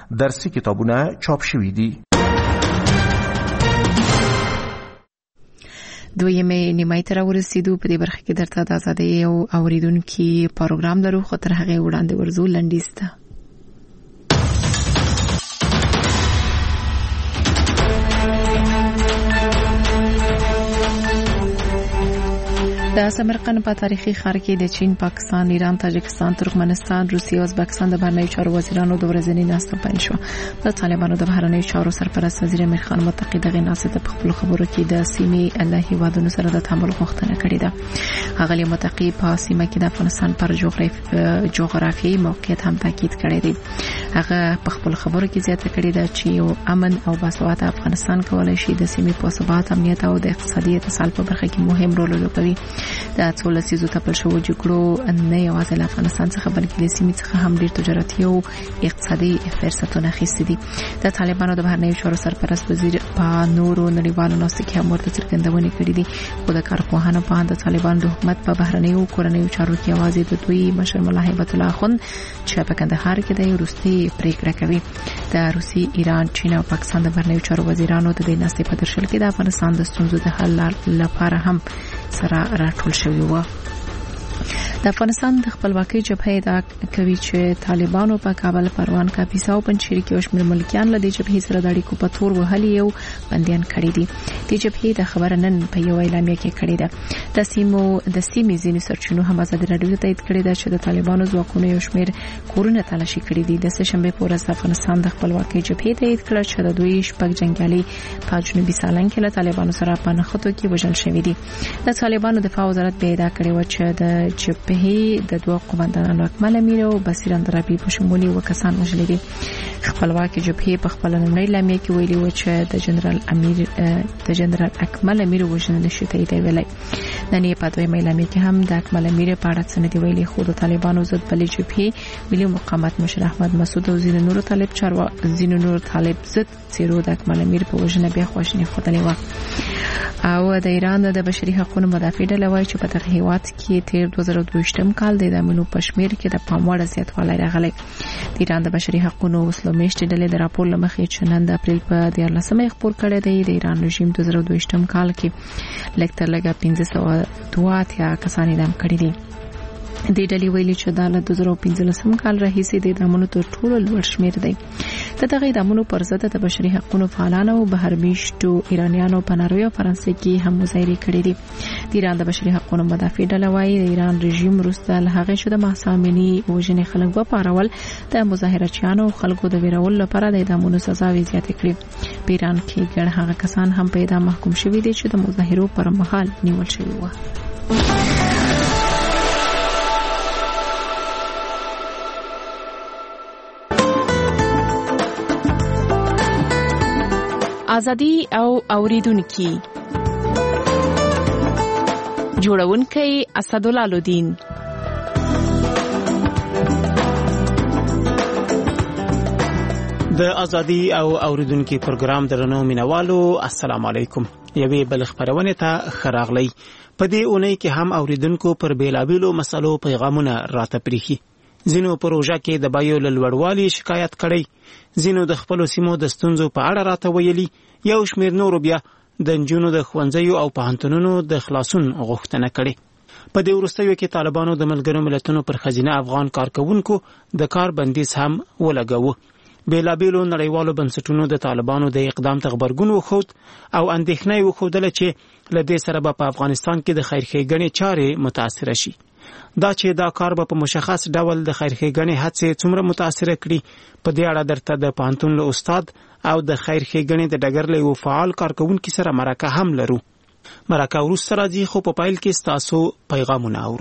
درسي کتابونه چاپ شوي دي. دویمه نیمه تر ورسېدو. په دې برخه کې درته د ازادۍ او اوریدونکو پروګرام لرو، خو تر هغه وړاندې ورزو لنډیسته. د سمرقند په تاریخي ښار کې د چین، پاکستان، ایران، تاجکستان، ترکمنستان، روسیه او ازبکستان د بهرنیو چارو وزیرانو د ورځنۍ ناستې پیل شو. د طالبانو د بهرنیو چارو سرپرست وزیر امیر خان متقی دغه ناستې ته په خپل خبرو کې د سیمې له هیوادونو سره د تعامل غوښتنه کړې ده. اغلی متقی په سیمه کې د افغانستان پر جغرافیایي موقعیت هم تاکید کړی دی. هغه په خپل خبرو کې زیاته کړې ده چې یو امن او باسواده افغانستان کولای شي د سیمې په ثبات، امنیت او د اقتصادي اتصال په برخه کې مهم رول ولوبوي. د 14 تپل شو جګړو نه یوازې له افغانستان څخه بلکې د سیمې څخه هم ډېر تجارتي او اقتصادي فرصتونه اخیستي دي. د طالبانو د بهرنیو چارو سرپرست وزیر په نورو نړیوالو ناستو کې هم ورته څرګندونې کړې دي. خو د کارپوهانو په اند د طالبان د حکومت په بهرنیو کورنیو چارو کې یوازې د دوی مشر ملا هیبت الله اخوند چې په کندهار کې د وروستي پریکړه کوي. د روسي، ایران، چین او پاکستان د بهرنیو چارو وزیرانو د دې ناستې په درشل کې د افغانستان د ستونزو د حل لپاره هم سره راټول شوی و. د افغانستان د خپلواکۍ جبهه ادعا کوي چې طالبانو په کابل، پروان، کاپیسا او پنجشیر کې وشمیر ملکیان له دې جبهې سره د اړیکو په تور وهلي او بندیان کړي دي. د جبهې د خبره نن په یو اعلامیه کې کړې ده. د سیمې ځینې سرچینو هم ازادي راډیو ته تایید کړی ده چې د طالبانو ځواکونو یو شمیر کورونه تلاشي کړي دي. د سهشنبه په ورځ افغانستان د خپلواکۍ جبهې تایید کړ چې د دوی شپږ جنگیالي په جنوبي سالنګ کې له طالبانو سره په نښتو کې وژل شوي دي. د طالبانو دفاع وزارت به ادعا کړې و چې د جبهې د دوه قومندانانو اکمل امیر او بصیر اندرابي په شمول یو کسان وژل دي. خپلواکۍ جبهې په خپل نومړی اعلامیه کې ویلي و چې د جنرال اکمل امیر وژنه نشي تایید ویلای. نن یې په دویمه اعلامیه کې هم د اکمل امیر په اړه څه نه دی ویلي. خو د طالبانو ضد بلې جبهې ملي مقاومت مشر احمد مسعود او ځینو نور طالب ضد څیرو د اکمل امیر په وژنه بیا خواشیني ښودلې و. او د ایران د بشري حقوقو مدافع ډله وایي چې په دغه هیواد کې تیر 2022 کال د اعدامونو په شمېر کې د پام وړ زیاتوالی راغلی. د ایران د بشري حقوقو وسلو میشتې ډلې د راپور له مخې چې نن د اپریل په 14 خپور کړی دی. د ایران رژیم 2022 کال کې لږ تر لږه 1582 کسان اعدام کړي دي. د ډلې ویلي چې د 2015 کال راهیسې د اعدامونو تر ټولو لوړ شمېر دی. دغه اعدامونو پر ضد د بشري حقوقو فعالانو او بهرمیشتو ایرانیانو په ناروې او فرانسې کې هم مظاهرې کړې دي. د ایران د بشري حقوقو مدافع ډله وایي د ایران رژیم وروسته له هغې چې د مهسا امیني وژنې خلک وپارول، د مظاهرچیانو او خلکو د ویرولو لپاره د اعدامونو سزاوې زیاتې کړې. په ایران کې ګڼ هغه کسان هم په اعدام محکوم شوي دي چې د مظاهرو پر مهال نیول شوي وو. ازادي او اوریدونکو جوړونکي اسدالله لودین. د ازادي او اوریدونکو پروګرام درنو مینوالو السلام علیکم. یوې بل خبرونه ته خراغلی. په دې اونۍ کې هم اوریدونکو پر بیلابیلو مسلو پیغامونه راته پریخي. زینو پروژه کې د بایو لوړوالي شکایت کړي، زینو د خپل سیمو د ستونزو په اړه راته ویلي، یو شمیر نور بیا د نجونو د ښوونځیو او پوهنتونونو د خلاصون غوښتنه کړي. په دې وروستیو کې طالبانو د ملګرو ملتونو پر خزینه افغان کارکونکو د کار بندیز هم ولګاوه. بیلابیلو نړیوالو بنسټونو د طالبانو د اقدام ته غبرګون وښود او اندېښنه وښودله چې له دې سره به په افغانستان کې د خیرښېګڼې چارې متاثره شي. دا چې دا کار به په مشخص ډول د خیرښېګڼې هڅې څومره متاثره کړي، په دې اړه درته د پوهنتون له استاد او د خیرښېګڼې د ډګر له یو فعال کارکونکي سره مرکه هم لرو. مرکه وروسته راځي، خو په پیل کې ستاسو پیغامونه اورو.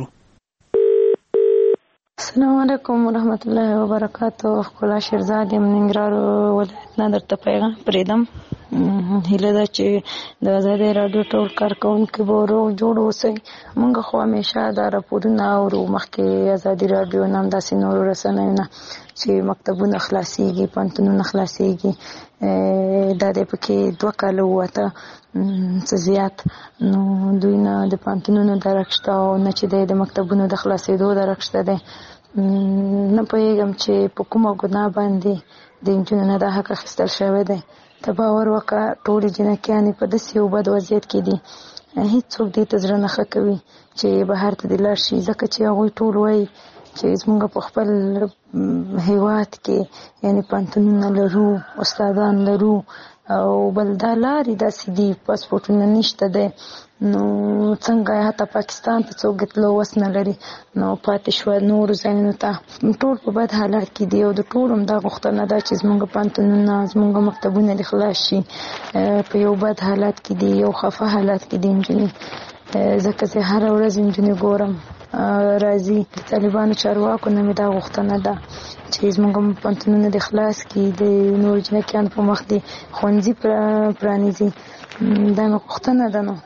السلام علیکم ورحمت الله وبرکاتو. خپل شیرزاد ننګرهار ولایت نه درته پیغام پریدم. هیله ده چې د آزادۍ راډیو ټول کارکونکي به روغ جوړ اوسئ. موږ خو همیشه دا راپورونه اورو، مخکې آزادۍ راډیو نه هم داسې نورو رسنیو نه چې مکتبونه خلاصېږي، پوهنتونونه خلاصېږي. دا دی پکې 2 کاله ووته څه زیات، نو دوی نه د پوهنتونونو درک شته او نه چې د مکتبونو د خلاصېدو درک شته دی. نه پوهېږم چې په کومه ګناه باندې د نجونو نه دا حق اخیستل شوی دی. ته باور وکړه ټولې جنکیانې په داسې یو بد وضعیت کې دي، هېڅوک دې ته زړه نه ښه کوي چې بهر ته دې لاړ شي، ځکه چې هغوی ټول وایي چې زموږ په خپل هیواد کې یعنې پوهنتونونه لرو، استادان لرو او بل دا لارې داسې دي، پاسپورټونه نشته دی، نو څنګه حتی پاکستان ته څوک د تلو وس نه لري، نو پاتې شوه نورو ځایونو ته. ټول په بد حالات کې دي او د ټول همدا غوښتنه ده چې زموږ پوهنتونونه زموږ مکتبونه دې خلاص شي. په یو بد حالات کې دي، یو خفه حالات کې دي نجونې، ځکه زه هره ورځ نجونې ګورم راځي. د طالبانو چارواکو نه مې دا غوښتنه ده چې زموږ پوهنتونونه دې خلاص کړي، د نورو جنکیانو په مخ دې ښوونځي پرانیزي، دا مې غوښتنه ده. نو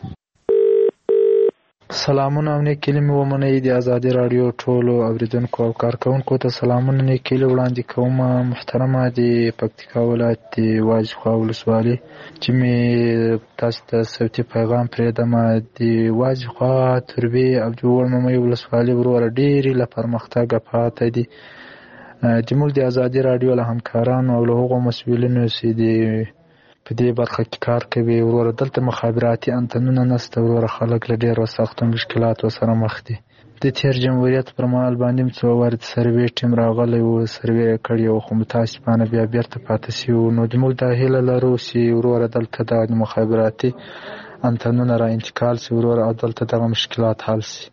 سلامونه او نیک کلمې ومنئ. د ازادي راډیو ټولو اوریدونکو او کارکوونکو ته سلامونه نیک کلي وړاندې کوم. محترمه د پکتیکا ولایت د واجخوا ولسوالي چې مې تاسو ته صوتي پیغام پرېږدم، د واجخوا تربې او د وړممۍ ولسوالي وروره ډېرې له پرمختګه پاته دي. زموږ د ازادي راډیو له همکارانو او له هغو مسؤلینو چې د په دې برخه کې کار کوي وروره دلته مخابراتي انتنونه نشته، وروره خلک له ډېرو سختو مشکلاتو سره مخ دي. د تېر جمهوریت پر مهال باندې څو وارد سروې ټیم راغلی و، سروې یې کړې وه، خو متاسفانه بیا بېرته پاتې شوي وو. نو زموږ دا هیله لرو چې وروره دلته دغه مخابراتي انتنونه را انتقال شي وروره او دلته دغه مشکلات حل شي.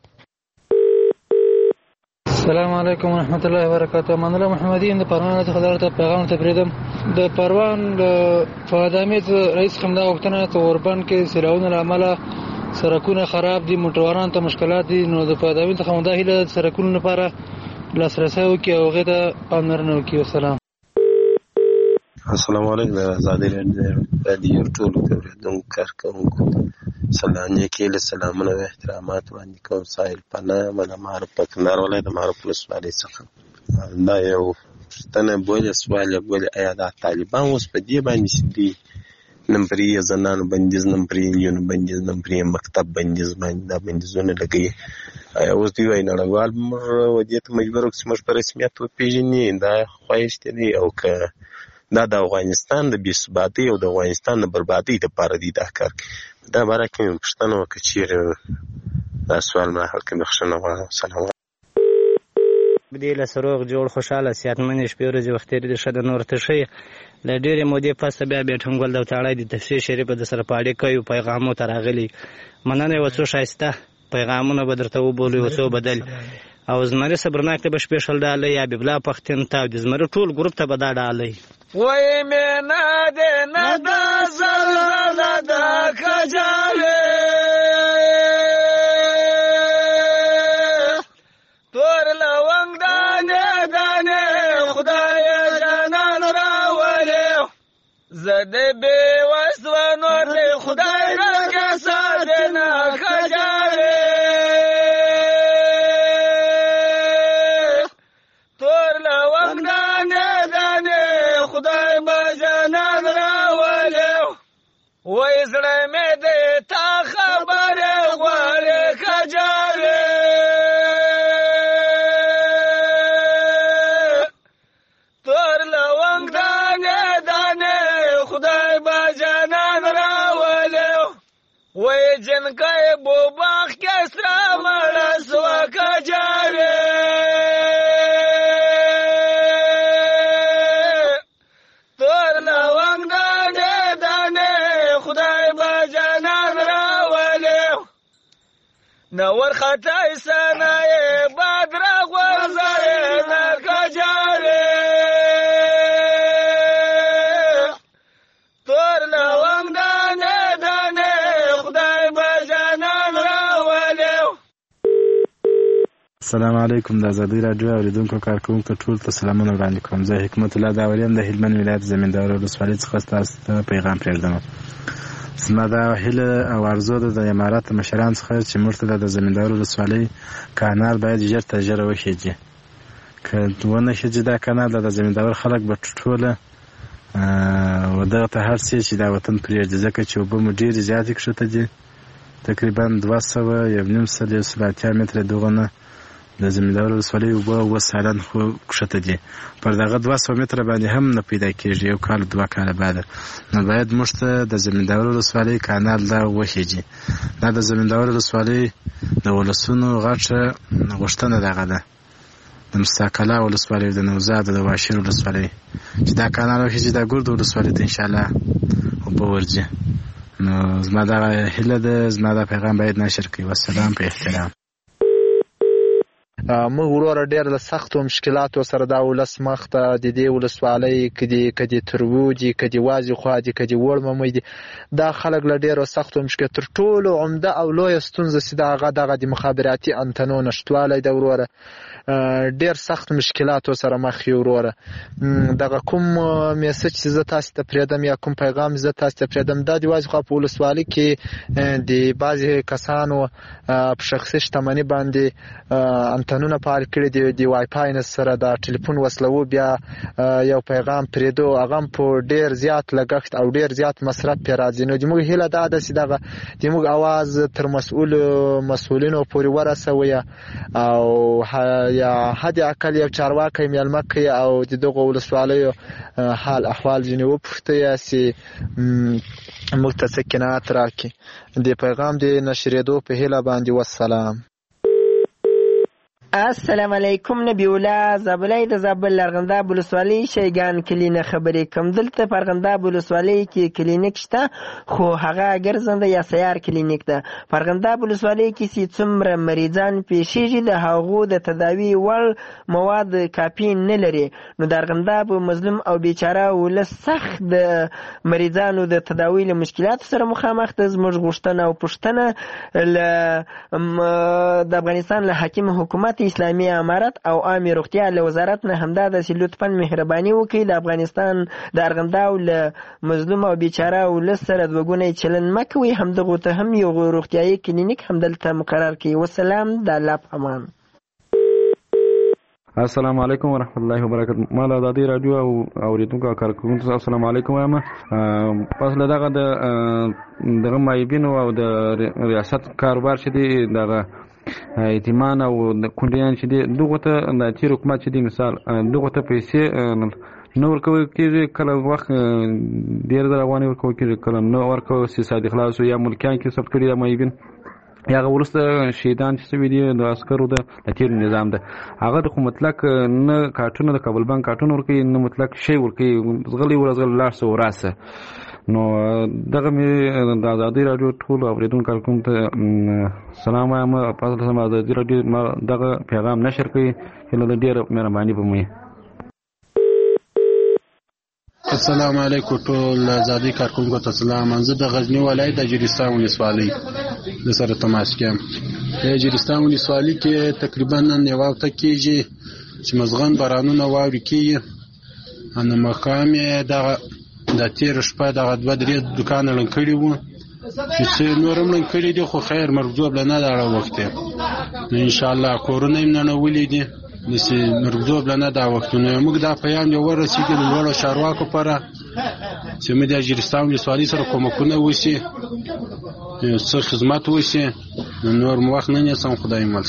السلام علیکم ورحمت الله وبرکاته. امان الله محمدی د پروان څخه درته پیغام ته پرېږدم. د پروان فؤاد حمید رئیس خمدا غوښتنه ته اوربند کې سیلابونو له امله سړکونه خراب دي، موټروانانو ته مشکلات دي، نو د فؤاد حمید څخه دا هیله ده د سړکونو لپاره لاسرسی وکړي او هغې ته پاملرنه وکړي. والسلام. السلام علیکم. د ازادي راډیو ټولو اورېدونکو کارکوونکو نیکې له سلامونه او احترامات وړاندې کوم. سایل پناه من معروف په کندهار ولایت د معروف ولسوالۍ څخه. دا یو پوښتنه بولې سوال یې بولې، آیا دا طالبان اوس په دې باندې چې دوی نمبري زنانو بندیز، نمبري نجونو بندیز، نمبري مکتب بندیز باندې دا بندیزونه لګوي، آیا اوس دوی وایي نړیوال موږ دې ته مجبور وکړو چې موږ په رسمیت وپېژني؟ دا خواهش دی او که دا د افغانستان د بې ثباتۍ او د افغانستان د بربادۍ دپاره دی دا کار کوي؟ دا باره کې مې پوښتنه وکړه، چېرې دا سوال ما حل کړي. بخښنه غواړم. سلام. دې له سروغ جوړ خوشحاله صحتمندې شپې ورځې وخت تېرېدې ښه ده. نور ته ښه یې. له ډېرې مودې پسته بیا ټنګول د وتاړی د تفسیر شریفه د سره په اړیکه یو پیغامو ته راغلي. مننه یو څو ښایسته پیغامونه به درته وبولو، یو څو بدل او زمري صبرناک ته به سپېشل ډالۍ یا ببلا پښتون ته او د زمري ټول ګروپ ته به دا ډالۍ. وای مینا دې نه دا زلزله ده کجاوې تور لونګ دانې دانې خدای جانان راولې زه دې بې وسوه نور دې خدای راکړه ساتې نه کجاوې تور لونګ دانې دانې خدای به جانان راولې وای زړه مې دې تا خبرې غواړې کجاوې تور لونګ دانې دانې خدای به جانان راولې وای جنکۍ بوباخ کې سره مړه سوه کجاوې تور لونګ دانې دانې خدای به جانان راولې نور خطای سنایې باد را غورځوې نه کجاوې تور لونګ دانې دانې خدای به جانان راولې. السلام علیکم. د ازادي راډیو اوریدونکو کارکوونکو ټول ته سلامونه وړاندې کوم. زه حکمت الله داوري یم د هلمند ولایت زمیندار ولسوالۍ څخه ستاسو ته پیغام پرېږدم. زما دا هیله او ارزو ده د امارات مشران څخه چې موږ ته د زمیندار ولسوالۍ کانال باید ژر تر ژره وخېږي. که ونه خېږي دا کانال د زمیندار خلک به ټوله و دغه ته هر څه چې دا وطن پرېږدي، ځکه چې اوبه مو ډېرې زیاتې کښته دي، تقریبا 200 1.5 متره دغه نه د زمینداور ولسوالۍ اوبه 2 سالن خو کښته دي، پر دغه 200 متره باندې هم نه پیدا کېږي، یو کال 2 کاله بعد. نو باید موږ ته د زمینداور ولسوالۍ کانال دا وخیږي. دا د زمینداور ولسوالۍ د ولسونو غټه غوښتنه دغه ده، د مستقله ولسوالۍ، د نوزاد، د واشیر ولسوالۍ، چې دا کانال وخیږي دا ګرد ولسوالۍ ته انشاءالله اوبه ورځي. نو زما دغه هیله ده، زما دا پیغام باید نشر کړي. والسلام په احترام. موږ وروره ډېر له سختو مشکلاتو سره دا ولس مخ ته د دې ولسوالۍ کدي تربو دي، کدي وازي خوا دي، کدي وړممۍ دي، دا خلک له ډېرو سختو مشکلاتو تر ټولو عمده او لویه ستونزه چې دغه د مخابراتي انتنو نشتوالی ده وروره، ډېر سخت مشکلاتو سره مخ یو وروره. دغه کوم میسج چې زه تاسو ته پرېږدم یا کوم پیغام زه تاسو ته پرېږدم، دا د وازي خوا په ولسوالۍ کې د بعضې کسانو په شخصي شتمني باندې انتنونه فعال کړي دي، د وای فای نه سره د ټلیفون وصلو، بیا یو پیغام پرېږدو، هغه هم په ډېر زیات لګښت او ډېر زیات مصرف پرې راځي. نو زموږ هیله دا ده چې دغه زموږ اواز تر مسؤلینو پورې ورسوي او یا حد اقل یو چارواکی میلمه کړي او د دغو ولسوالیو حال احوال ځینې وپوښتي چې موږ ته څه قناعت راکړي. د پیغام د نشرېدو په هیله باندې والسلام. السلام علیکم. نبی الله زابلای د زابل لرغنداب ولسوالۍ شیګان کلینه خبرې کوم. دلته په لرغنداب ولسوالۍ کې کلینیک شته، خو هغه ګرځنده یا سیار کلینیک ده. په لرغنداب ولسوالۍ کې چې څومره مریضان پیښیږي د هغو د تداوي وړ مواد کافي نه لري. نو د لرغنداب مظلوم او بیچاره ولس سخت د مریضانو د تداوي له مشکلاتو سره مخامخ ده. زموږ غوښتنه او پوښتنه د افغانستان له حاکم حکومت اسلامي امارت او عامه روغتیا له وزارت نه همدا د لطفاً مهرباني وکړي د افغانستان د ارغنداو له مظلوم او بیچاره ولس سره دوګونی چلن مکوي، همدغه ته هم یو روغتیايي کلینیک همدلته مقرر کړي. والسلام، د الله په امان. السلام علیکم ورحمت الله وبرکاته. ما د ازادي رادیو او اوریدونکو کارکونکو ته السلام علیکم وایم. پس له دغه د مایبینو او د ریاست کاروبار چې دی دغه ایتمان او کونډیان چې دی دغه ته د تیر حکومت چې دی مثال دغه ته پیسې نو ورکوي کېږي، کله وخت ډېر د افغاني ورکوي کېږي، کله نو ورکوي سیاست خلاص یا ملکیان کې ثبت کړي د مایبین یا ورسته شهیدان چې سوي دي د عسکرو د تیر نظام ده. هغه د خو مطلق نه کارټونه د کابل بانک کارټونه ورکوي، نه مطلق شی ورکوي، زغلی ورزغل لاړ سو راسه. نو دغه مې د ازادي رادیو ټول اوریدونکو کارکوم ته سلام وایم. پس له ازادي رادیو دغه پیغام نشر کړي، هله ډېره مهرباني به مې. السلام علیکم ټول ازادي کارکونکو ته سلام. زه د غزنی ولایت د جریستان ولسوالۍ د سره تماس کوم. د جریستان ولسوالۍ کې تقریبا نن یو هفته کېږي چې مزغن بارانونه واورې کېږي. ان مقام د تیر شپه دغه 2-3 دکان لنګ کړي وو چې نور هم لنګ کړي دي، خو خیر مرګجوب نه دا وخت ان شاء الله کورونه هم نه ولیدي نسی مرګجوب نه دا وختونه. موږ دا پیام یو ورسېږي د لوړو چارواکو لپاره چې موږ د جریستان ولسوالۍ سره کومکونه وشي، څه خدمت وشي. نور مو وخت نه نیسم، خدای مل.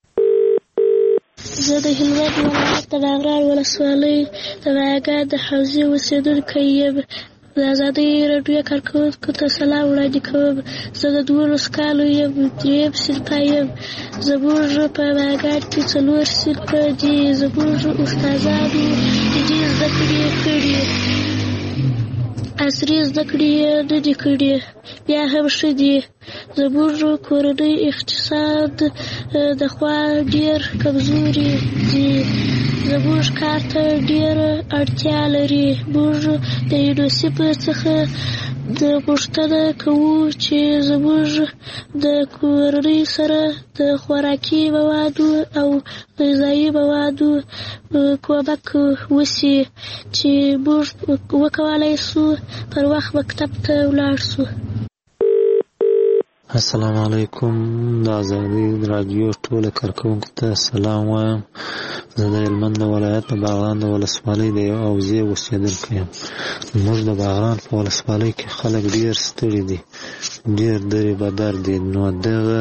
زه د هلمند ولایت د ناغران ولسوالۍ د وایګا د حوزې اوسېدونکی یم. د ازادۍ راډیو کارکوونکو ته سلام وړاندې کوم. زه د 12 کالو یم، 3 صنفه یم. زموږ په وایګا کې 4 صنفه دي. زموږ استادانو دې زده کړې کړي، عصري زده کړې نه دي کړي، بیا هم ښه دي. زموږ کورنۍ اقتصاد د خوا ډېر کمزوري دي. زموږ کار ته ډېره اړتیا لري. موږ د یونیسف څخه د غوښتنه کوو چې زموږ د کورنۍ سره د خوراکي موادو او غذایي موادو کومک وشي چې موږ وکولای شو پر وخت مکتب ته ولاړ شو. السلام علیکم. د ازادي رادیو ټول کارکونکو ته سلام وایم. زه د هلمند ولایت د باغران د ولسوالۍ د یو حوزې اوسېدونکی یم. زموږ د باغران په ولسوالۍ کې خلک ډېر ستړي دي، ډېر درې بدر دي. نو دغه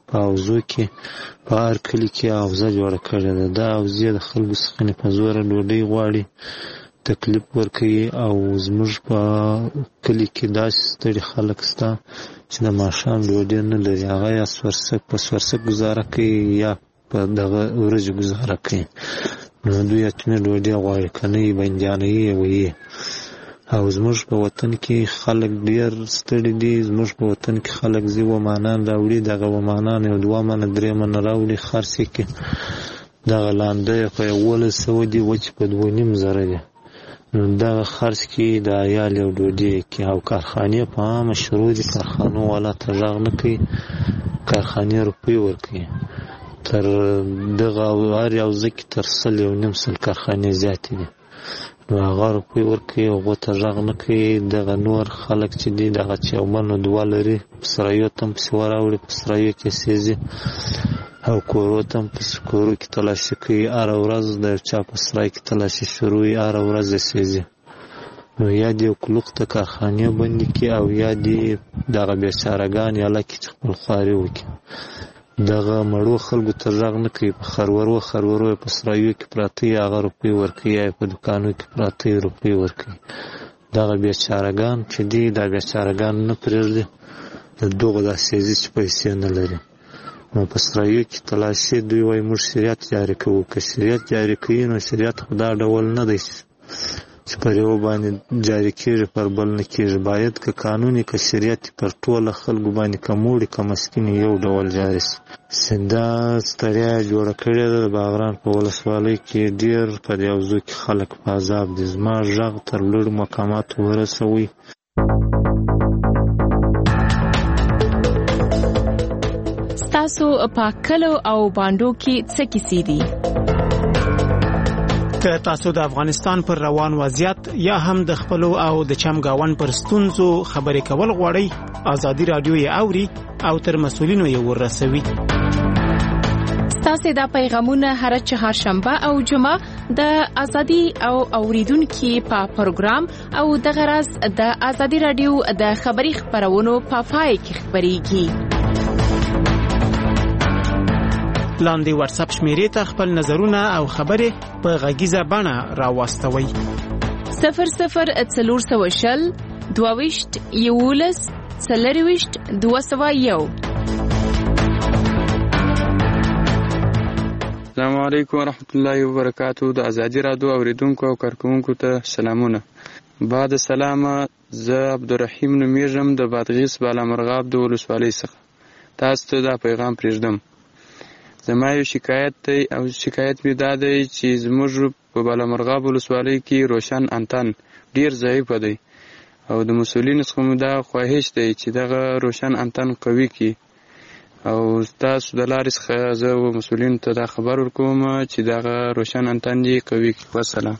په حوزو کې په هر کلي کې حوزه جوړه کړې ده. دا حوزې د خلکو څخه په زوره ډوډۍ غواړي، تکلیف ورکوي. او زموږ په کلي کې داسې ستړي خلک شته چې د ماښام ډوډۍ نه لري، هغه یا په سورسک ګزاره کوي یا په دغه ورځې ګزاره کوي. نو دوی اتنه ډوډۍ غواړي، که نه یې بندیانه یې ویي. او زموږ په وطن کې خلک ډېر ستړي دي. زموږ په وطن کې خلک ځي ومانان راوړي، دغه ومانان 2 منه 3 منه راوړي، خرڅ یې کړي. دغه لانده یې په 1100 دي، وچې په 2,500 دي. نو دغه خرڅ کې د عیال یو ډوډۍ کې. او کارخانې په عامه شروع دي، کارخانو والا ته غږ نه کوي، کارخانې روپۍ ورکوي. تر دغه هر یو ځای کې تر 100 کارخانې زیاتې دي. نو هغه روپۍ ورکوي، هغو ته غږ نه کوي. دغه نور خلک چې دي، دغه چې یو من 2 لري، په سرایو ته هم پسې وراوړي، په سرایو کې سېځي. او کورو ته هم پسې کورو کې تلاشي کوي. هره ورځ د یو چا په سرای کې تلاشي شروع وي، هره ورځ یې سېځي. نو یا دې کلوق ته کارخانې بندې کړي، او یا دې دغه بېچارهګان یاله کې چې خپل خواري وکړي. دغه مړو خلکو ته غږ نه کوي. په خرورو په سرایو کې پراته یې هغه روپۍ ورکوي، یا په دوکانو کې پراته یې روپۍ ورکوي. دغه بېچارهګان چې دي، دا بېچارهګان نه پرېږدي د دغو دا سېځي چې پیسې نه لري. نو په سرایو کې تلاشي، دوی وایي موږ شریعت جاري کوو. که شریعت جاري کوي، نو شریعت خو دا ډول نه دی چې پر یو باندې جاري کېږي، پر بل نه کېږي. باید که قانوني که شریعت پر ټوله خلکو باندې که موړي که مسکینې یو ډول جاري سي. دا ستړیا جوړه کړې ده. د باغران په ولسوالۍ کې ډېر په دې حوزو کې خلک په عذاب دي. زما غږ تر لوړو مقاماتو ورسوئ. ستاسو په کلو او باندو کې څه کیسې دي؟ که تاسو د افغانستان پر روان وضعیت یا هم د خپلو او د چمګاون پر ستونزو خبرې کول غواړئ، ازادي رادیو یې اوري او تر مسؤلینو یې ورسوي. ستاسو دا پیغامونه هر چهارشنبه او جمعه د ازادي او اوریدونکو په پروګرام او د غرض د ازادي رادیو د خبري خبرونو په پای کې خبريږي. لاندې واتس اپ شمیرې ته خپل نظرونه او خبرې په غږیزه بڼه راوستوئ. 0040 22 11 40 201. السلام علیکم ورحمت الله وبرکاتہ. د ازادي رادیو اوریدونکو او کارکونکو ته سلامونه. بعد سلامه، زه عبدالرحیم نومیږم د بادغیس بالامرغاب د ولسوالۍ څخه. تاسو ته دا پیغام پرېږدم. زما یو شکایت دی، او شکایت مې دا دی چې زموږ په بالامرغاب ولسوالۍ کې روشن انتن ډیر ضعیف دی، او د مسؤلینو څخه مو دا خواهش دی چې دغه روشن انتن قوي کړي. او تاسو د لارې څخه زه مسؤلینو ته دا خبر ورکوم چې دغه روشن انتن یې قوي کړي. والسلام.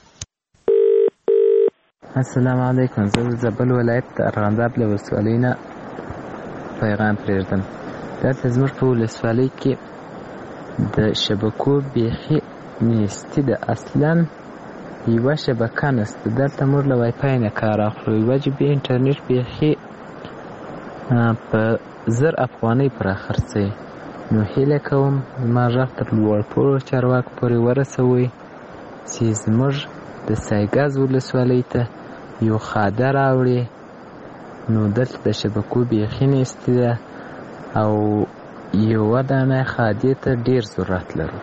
السلام علیکم. زه د زابل ولایت د ارغنداب له ولسوالۍ نه پیغام پرېږدم. دلته زموږ په ولسوالۍ کې د شبکو بیخي نیستي ده. اصلا یوه شبکه نسته. دلته موږ له وای فای نه کار اخلو. یوه جبې انټرنیټ بیخي په 1000 افغانۍ پر خرڅوي. نو هیله کوم زما غږ تر لوړپوړو چارواکو پورې ورسوئ چې زموږ د سایګاز ولسوالۍ ته یو خاده راوړي. نو دلته د شبکو بیخي نیستي ده، او یوه دانه خادې ته ډیر ضرورت لرو.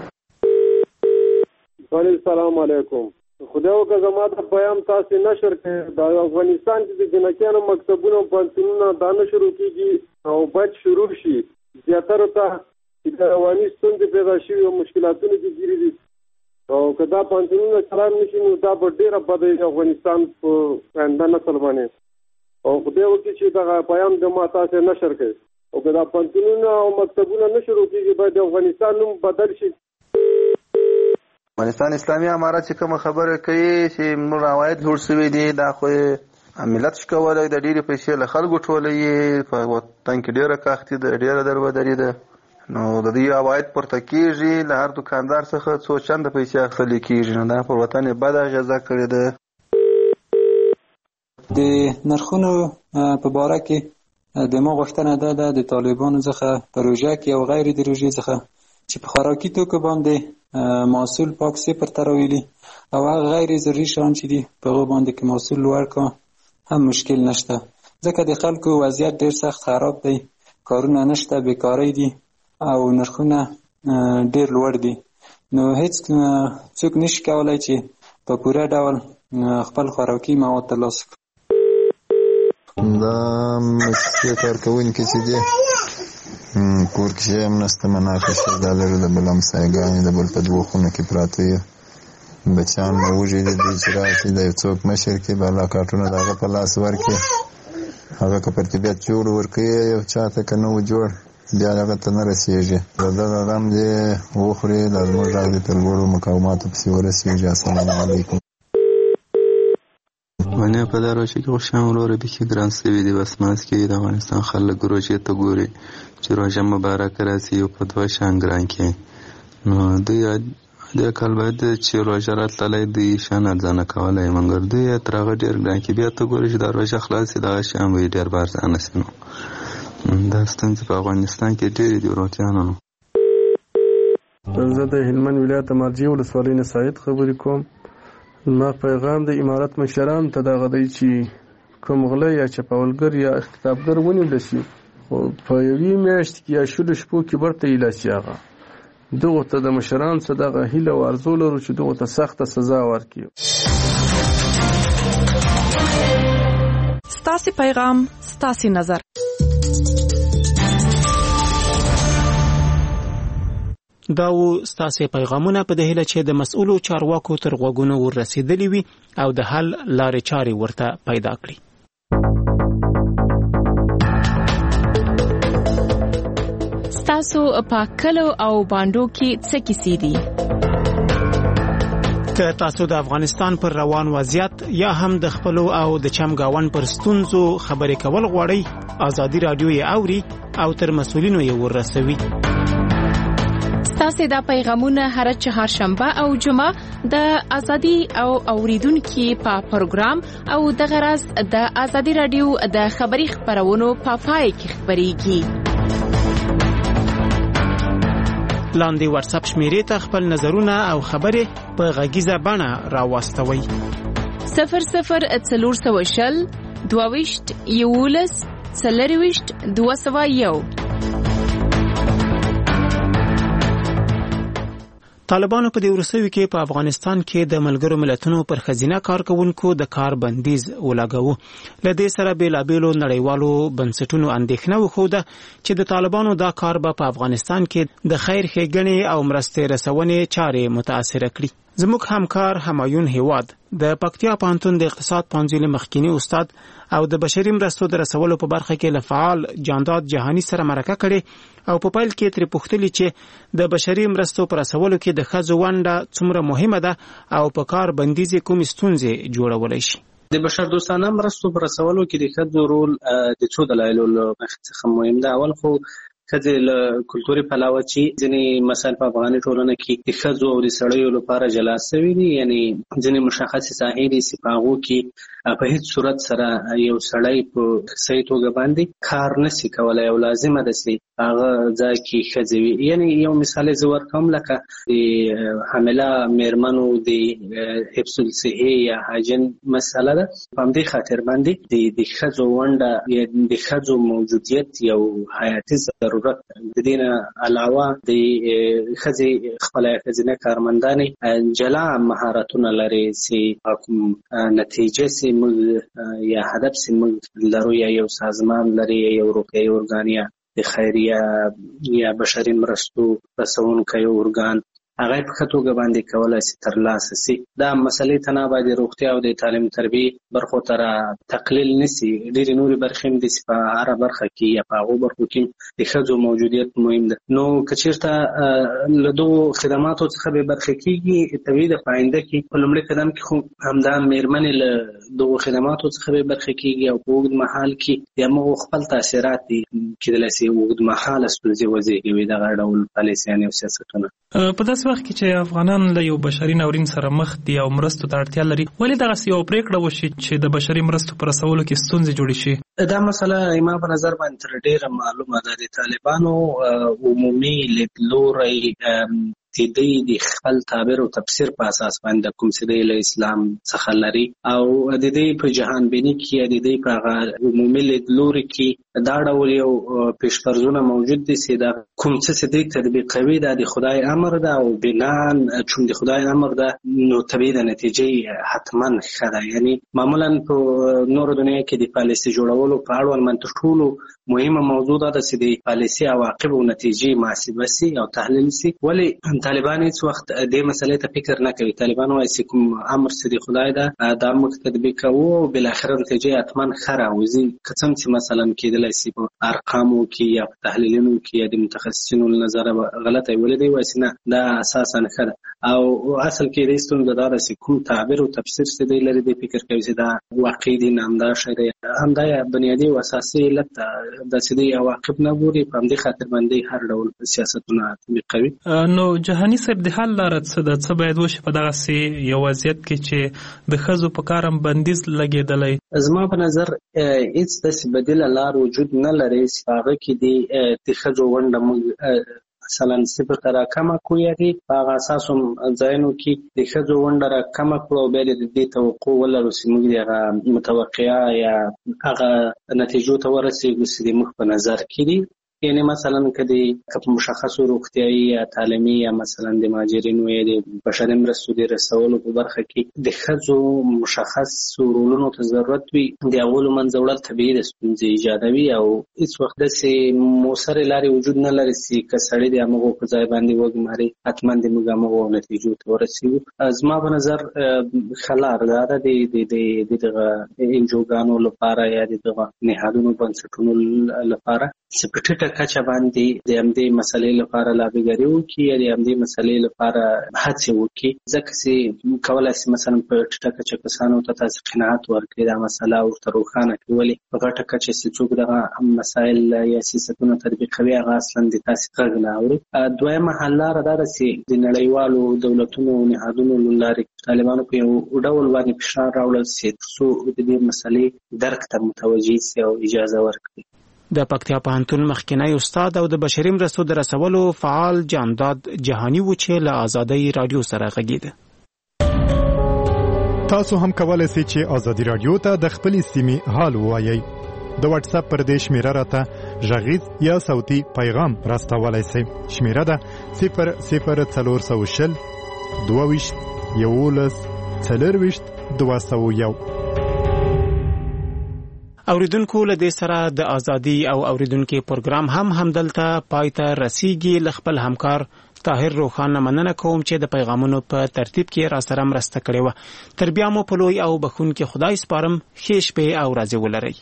السلام علیکم. خدای وکړه زما د پیغام تاسو نشر کړئ. د افغانستان کې د جنکیانو مکتبونو او پوهنتونونه دا نه شروع کیږي او باید شروع شي. زیاتره ته د رواني ستونزې پیدا شوي او مشکلاتونه کې ګیري دي، او که دا پوهنتونونه چلان نشي نو دا به ډېره بده وي د افغانستان په آینده نسل باندې. او خدای وکړي چې دغه پیغام د ما تاسو نشر کړئ. او که دا پوهنتونونه او مکتبونه نه شروع کېږي باید د افغانستان نوم بدل شي. افغانستان اسلامي امارت چې کومه خبره کوي چې موږ عواید لوړ شوي دي، دا خو ملت شي کولی د ډېرې پیسې له خلکو ټولوي. په وطن کې ډېره کاختي ده، ډېره دربدري ده. نو د دې عواید پورته کېږي، له هر دوکاندار څخه څو چنده پیسې اخیستل کېږي. نو دا پر وطن یې بده اغېزه کړې ده. د نرخونو په باره کې د ما غوښتنه دا ده د طالبانو څخه په روژه کې او غیر د روژې څخه چې په خوراکي توکو باندې محصول پاک صفر ته راولي او هغه غیر ضروري شیان چې دي په هغو باندې که محصول لوړ کا هم مشکل نشته، ځکه د خلکو وضعیت ډېر سخت خراب دی، کارونه نشته، بیکارۍ دي او نرخونه ډېر لوړ دي. نو هیڅ څوک نشي کولی چې په پوره ډول خپل خوراکي مواد ترلاسه کړي. دا مسلې کارکوونکي چې دي کور کې شی هم نشته، مناقشې دا لري د بل همسایګانې د بل په دوو خونو کې پراته وي، بچیان مو وږي دي دوی چې راشي د یو څوک مشر کې بالا کارټونه د هغه په لاس ورکړي، هغه که پر طبیعت جوړ ورکوي یو چا ته که نه و جوړ بیا هغه ته نه رسېږي، د دغه غم دې وخوري دا زموږ غږ دې تر لوړو مقاماتو پسې ورسېږي. السلام علیکم. ونې په دا روژه کې خوشحال وروره بیخي ګران شوي دي، بس منځ کې د افغانستان خلک روژې ته ګوري چې روژه مبارکه راسي او په دوه شان ګران کې، نو دوی دې کال باید چې روژه راتللی دوی شان ارزانه کولی، مګر دوی تر هغه ډېر ګران کې بیا ته ګورې چې دا روژه خلاص شي دغه شیان به یې ډېر به ارزانه شي. نو دا ستونزې په افغانستان کې ډېرې دي وروتیانو. زه د هلمند ولایت د مارجې ولسوالۍ نه سعید خبرې کوم. ما پیغام د امارت مشرانو ته دغه دی چې کوم غله یا چپاولګر یا کتابګر ونیول شي په یوې میاشت کې یا شلو شپو کې برته ایله شي، هغه دغو ته د مشرانو څخه دغه هیله او ارزو لرو چې دغو ته سخته سزا ورکړي. ستاسې پیغام ستاسې نظر. دا و ستاسې پیغامونه په د هیله چې د مسؤلو چارواکو تر غوږونو ورسېدلي وي او د حل لارې چارې ورته پیدا کړي. ستاسو په کلو او باندو کې څه کیسې دي؟ که تاسو د افغانستان پر روان وضعیت یا هم د خپلو او د چمګاون پر ستونزو خبرې کول غواړئ، ازادي رادیو یې اوري او تر مسؤلینو یې ورسوي. ستاسو دا پیغامونه هر چهارشنبه او جمعه د ازادي او اوریدونکو په پروګرام او د غرض د ازادي رادیو د خبري خبرونو په پای کې خبريږي. لاندې واتس اپ شمیرې ته خپل نظرونه او خبرې په غږیزه بڼه راوستوي. 0040 22 11 201. طالبانو په دې ورسوي کې په افغانستان کې د ملګرو ملتونو پر خزینه کارکونکو د کار بندیز ولاګو. لدې سره بیلابېلو نړیوالو بنسټونو اندېښنه وښوده چې د طالبانو دا کار به په افغانستان کې د خیر ښېګڼې او مرستې رسونې چارې متاثر کړي. زموږ همکار همایون هیواد د پکتیا پوهنتون د اقتصاد پوهنځي مخکینی استاد او د بشري مرستو د رسولو په برخه کې له فعال جانداد جهانی سره مرکه کړي او په پیل کې تر پوښتنې چې د بشري مرستو پر رسولو کې د ښځو ونډه څومره مهمه ده او په کار بندیز کوم ستونزې جوړولای شي. د بشر دوستانه مرستو پر رسولو کې د ښځو رول د څو دلایلو څخه مهم ده. اول خو کله له کلتوري پلاوه چې ځینې مسایل په افغاني ټولنه کې د ښځو او د سړیو لپاره جلا شوي دي، یعنی ځینې مشخصې ساحې دي چې په هغو کې په هیڅ صورت سره یو سړی په صحیح توګه باندې کار نشي کولی او لازمه ده چې هغه ځای کې ښځې وي. یعنی یو مثال یې زه ورکوم، لکه د حامله مېرمنو د حفظ الصحې یا هاجن مسله ده. په همدې خاطر باندې د ښځو ونډه یا د ښځو موجودیت یو حیاتي ضرورت ده. د دې نه علاوه د ښځې خپله ښځینه کارمندانې جلا مهارتونه لري چې کوم نتیجه چې موږ یا هدف چې موږ لرو یا یو سازمان لري یا یو روغتیایي ارګان یا د خیریه یا بشري مرستو رسونکی ارګان هغه په ښه توګه باندې کولی شي ترلاسه شي. دا مسلې تنابه د روغتیا او د تعلیم تربیې برخو ته تقلیل نشي. ډېرې نورې برخې هم دي چې په هره برخه کې یا په هغو برخو کې د ښځو موجودیت مهم ده. نو که چېرته له دغو خدماتو څخه بې برخې کېږي، طبیعي ده په آینده کې په لومړي قدم کې خو همدا مېرمنې له دغو خدماتو څخه بې برخې کېږي او په اوږد مهال کې د همغو خپل تاثیرات دي کېدلی شي اوږد مهاله ستونزې وزېږوي دغه ډول پالیسیانې او سیاستونه. په داسې داسې وخت کې چې افغانان له یو بشري ناورین سره مخ دي او مرستو ته اړتیا لري، ولې دغسې یو پرېکړه وشي چې د بشري مرستو په رسولو کې ستونزې جوړې شي؟ دا مسله ما په نظر باندې تر ډېره معلومه ده. د طالبانو عمومي لیدلوری د دوی د خپل تعبیر او تفسیر په اساس باندې کوم څه د اسلام څخه لري او د دوی په جهان بینی کې د دوی په عمومي لیدلوري کې دا ډول یو پیشفرضونه موجود دي چې دا کوم څه د تطبیقوي د خدای امر ده او بنان چون د خدای امر ده نو طبیعي د نتیجې حتما ښه ده. یعنی معمولا په نور دنیا کې د پالیسي جوړولو په اړه من تر ټولو مهمه موضوع ده چې د پالیسي عواقب او نتیجې محاسبه سي او تحلیل سي. ولی طالبان هیڅ وخت دې مسلې ته فکر نه کوي. طالبان وايي چې کوم امر چې د خدای ده دا موږ تطبیق کوو او بل اخر نتیجه حتما ښه راوځي. که څه چې مثلا کېدلی شي په ارقامو کې یا په تحلیلونو کې یا د متخصصینو له نظره غلطه ویلې دی وایي نه دا اساسا ښه ده او اصل کې د ستونزه دا ده چې کوم تعبیر او تفسیر چې دی لري د فکر کوي چې دا واقعي دي نه همدا شی دی، همدا بنیادي او اساسي علت د سدي عواقب نه ګوري. په همدې خاطر باندې هر ډول سیاستونه تطبیق کوي. نو جهاني صاحب د حل لاره څه ده؟ څه باید وشي په دغسې یو وضعیت کې چې د ښځو په کارم بندیز لګېدلی؟ زما په نظر هیڅ داسې بدیله لار وجود نه لري چې په هغه کې د ښځو ونډه موږ مثلا 0 ته راکمه کړو یا په هغه اساس هم ځایونو کې د ښځو ونډه راکمه کړو او بیا د دې توقع ولرو چې موږ د هغه متوقعه یا هغه نتیجو ته ورسېږو چې موږ په نظر کې دي. یعنی مثلا که په مشخصو روغتیایي یا تعلیمي یا مثلا د مهاجرینو یا د بشري مرستو د رسولو په برخه کې د ښځو مشخص رولونو ته ضرورت وي، د هغو له منځه وړل طبیعي د ستونزې ایجادوي او هېڅ وخت داسې مؤثرې لارې وجود نه لري چې که سړی د همغو په ځای باندې وګماري حتما د موږ همغو نتیجو ته ورسېږو. زما په نظر ښه لار دا ده د دغه انجوګانو لپاره یا د دغه نهادونو بنسټونو لپاره چې په ټیټه کچه باندې د همدې مسلې لپاره لابیګري وکړي یا د همدې مسلې لپاره هڅې وکړي، ځکه چې کولی شي مثلا په ټیټه کچه کسانو ته تاسې قناعت ورکړي دا مسله ورته روښانه کړي. ولې په غټه کچه چې څوک دغه مسایل یا سیاستونه تطبیقوي هغه اصلا د تاسې غږ نه اوري. دویمه حل لاره دا ده چې د نړیوالو دولتونو او نهادونو له لارې طالبانو په یو ډول باندې فشار راوړل چې ترڅو د دې مسلې درک ته متوجه شي او اجازه ورکړي. د پکتیا پوهنتون مخکینی استاد او د بشري مرستو د رسولو فعال جانداد جهاني و چې له آزادۍ رادیو سره غږیده. تاسو هم کولای شئ چې آزادۍ رادیو ته د خپل سیمې حال ووایئ. د واتس اپ پر دې شمیره راته غږیز یا صوتي پیغام راستولای شئ. شمیره ده 00420 22 11 24 201. اوریدونکو له دې سره د ازادي او اوریدونکو پروګرام هم دلته پایته رسیږي. ل خپل همکار طاهر روخان مننه کوم چې د پیغامونو په ترتیب کې را سره مرسته کړې و. تر بیا مو په لوی او بخونکي خدای سپارم. ښه شپه او ورځ ولرئ.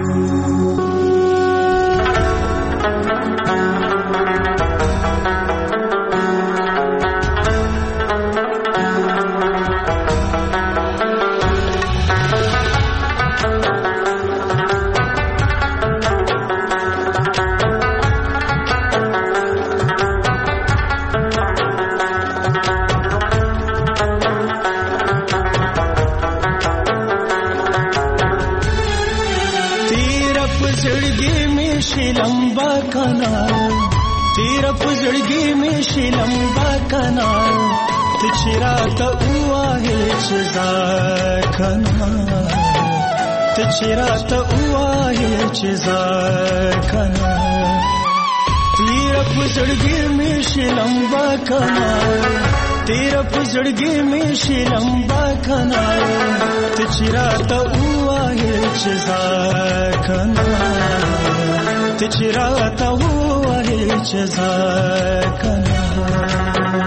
लंबा कनाल तेरा पुजड़गी में शे लंबा कनाल तिचरा तो हुआ है चिजा कनाल तिचरा तो हुआ है चिजा कनाल तेरा पुजड़गी में शे लंबा कनाल तेरा पुजड़गी में शे लंबा कनाल तिचरा तो हुआ है चिजा कनाल तिचरा तो हुआ है चिजा कनाल